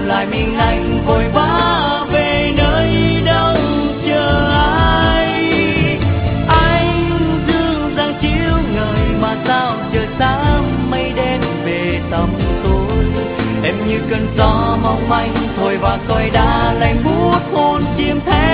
lại miền Anh vội vã về nơi đâu chờ ai. Anh dương giang chiếu ngời mà sao trời xa mây đen về tầm tối. Em như cơn gió mong manh thổi và còi đá lạnh buốt hồn chim thế